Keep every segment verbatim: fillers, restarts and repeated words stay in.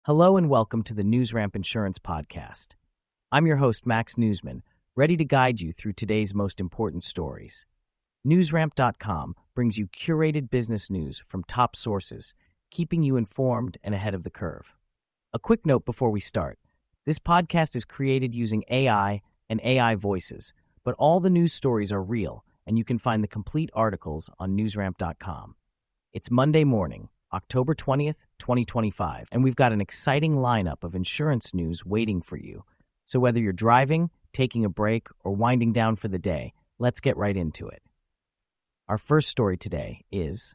Hello and welcome to the NewsRamp Insurance Podcast. I'm your host, Max Newsman, ready to guide you through today's most important stories. Newsramp dot com brings you curated business news from top sources, keeping you informed and ahead of the curve. A quick note before we start. This podcast is created using A I and A I voices, but all the news stories are real, and you can find the complete articles on Newsramp dot com. It's Monday morning, October twentieth, twenty twenty-five, and we've got an exciting lineup of insurance news waiting for you. So whether you're driving, taking a break, or winding down for the day, let's get right into it. Our first story today is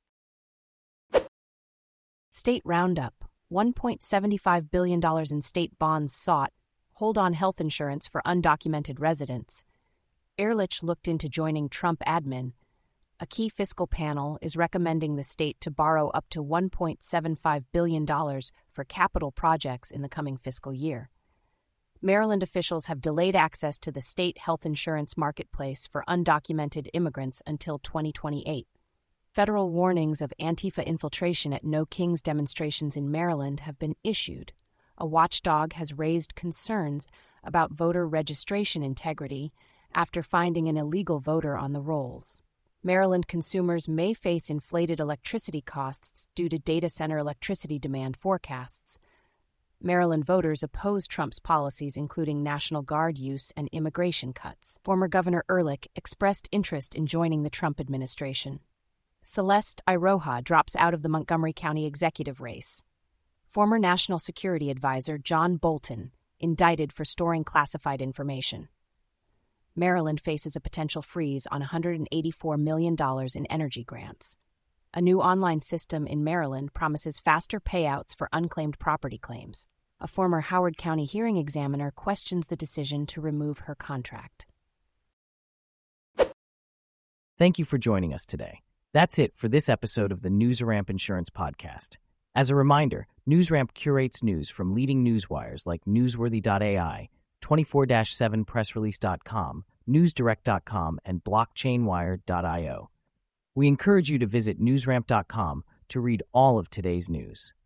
State Roundup. one point seven five billion dollars in state bonds sought. Hold on health insurance for undocumented residents. Ehrlich looked into joining Trump admin. A key fiscal panel is recommending the state to borrow up to one point seven five billion dollars for capital projects in the coming fiscal year. Maryland officials have delayed access to the state health insurance marketplace for undocumented immigrants until twenty twenty-eight. Federal warnings of Antifa infiltration at No Kings demonstrations in Maryland have been issued. A watchdog has raised concerns about voter registration integrity after finding an illegal voter on the rolls. Maryland consumers may face inflated electricity costs due to data center electricity demand forecasts. Maryland voters oppose Trump's policies, including National Guard use and immigration cuts. Former Governor Ehrlich expressed interest in joining the Trump administration. Celeste Iroha drops out of the Montgomery County executive race. Former National Security Advisor John Bolton indicted for storing classified information. Maryland faces a potential freeze on one hundred eighty-four million dollars in energy grants. A new online system in Maryland promises faster payouts for unclaimed property claims. A former Howard County hearing examiner questions the decision to remove her contract. Thank you for joining us today. That's it for this episode of the NewsRamp Insurance Podcast. As a reminder, NewsRamp curates news from leading newswires like Newsworthy dot A I, twenty-four seven press release dot com, Newsdirect dot com, and Blockchainwire dot io. We encourage you to visit Newsramp dot com to read all of today's news.